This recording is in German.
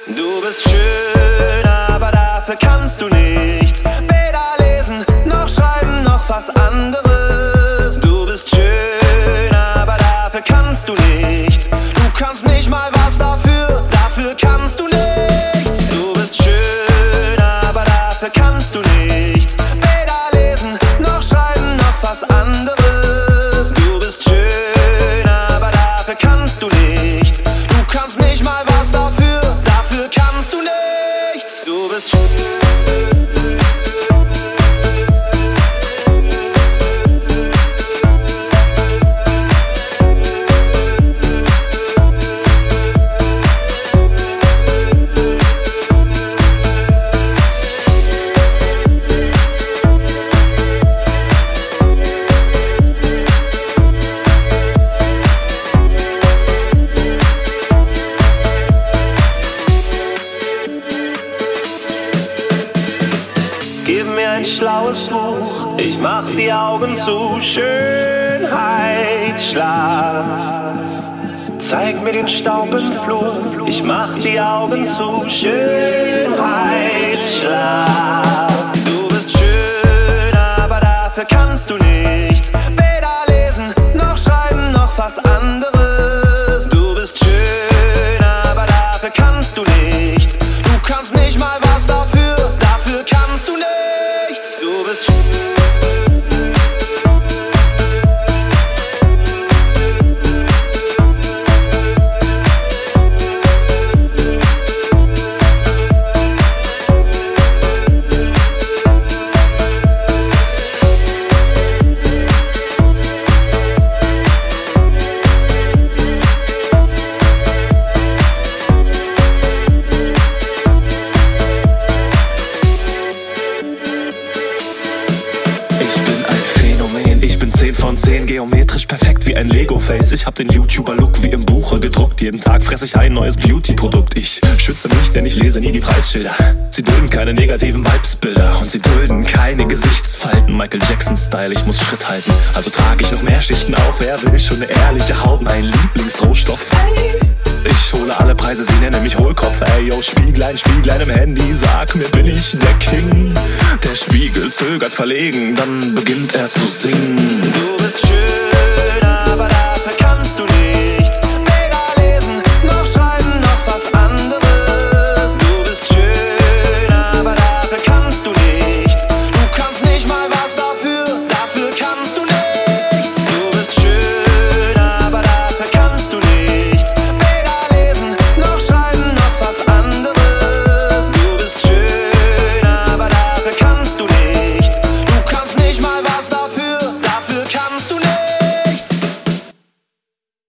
Du bist schön, aber dafür kannst du nichts. Weder lesen, noch schreiben, noch was anderes. Du bist schön, aber dafür kannst du nichts. Du kannst nicht mal was dafür, dafür kannst du nichts. Du bist schön, aber dafür kannst du nichts. Weder lesen, noch schreiben, noch was anderes. Du bist schön, aber dafür kannst du nichts. Du kannst nicht mal was dafür, dafür kannst du nichts. Du bist schön. Gib mir ein schlaues Buch, ich mach die Augen zu. Schönheitsschlaf. Zeig mir den Staub im Flur, ich mach die Augen zu. Schönheitsschlaf. Du bist schön, aber dafür kannst du nichts. Weder lesen, noch schreiben, noch was anderes. Du bist schön, aber dafür kannst du nichts. Du kannst nicht mal was dafür, dafür kannst du nichts. Du bist schön. Ich bin 10 von 10, geometrisch perfekt wie ein Lego-Face. Ich hab den YouTuber-Look wie im Buche gedruckt. Jeden Tag fress ich ein neues Beauty-Produkt. Ich schütze mich, denn ich lese nie die Preisschilder. Sie dulden keine negativen Vibesbilder und sie dulden keine Gesichtsfalten. Michael Jackson-Style, ich muss Schritt halten. Also trage ich noch mehr Schichten auf. Wer will schon eine ehrliche Haut? Mein Lieblingsrohstoff. Ich hole alle Preise, sie nennen mich Hohlkopf. Ey, yo, Spieglein, Spieglein im Handy, sag mir, bin ich der King? Der Spiegel zögert verlegen, dann beginnt er zu singen. Du bist schön.